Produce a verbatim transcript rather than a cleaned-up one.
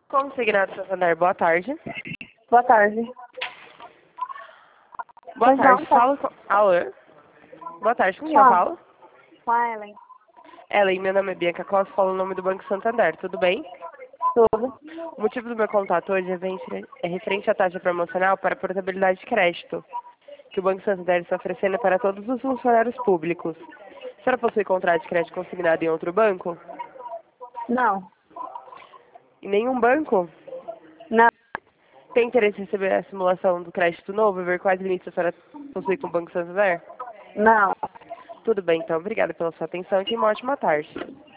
Consignado Santander, boa tarde. Boa tarde. Boa Pois tarde, não, tá. fala com... Alô? Boa tarde, com quem eu Não. falo? Com a Ellen. Ellen, meu nome é Bianca Costa, falo o nome do Banco Santander, tudo bem? Tudo. O motivo do meu contato hoje é referente é referente à taxa promocional para portabilidade de crédito, que o Banco Santander está oferecendo para todos os funcionários públicos. A senhora possui contrato de crédito consignado em outro banco? Não. Em nenhum banco? Não. Tem interesse em receber a simulação do crédito novo e ver quais limites a senhora possui com o Banco Santander? Não. Tudo bem, então. Obrigada pela sua atenção e tenha uma ótima tarde.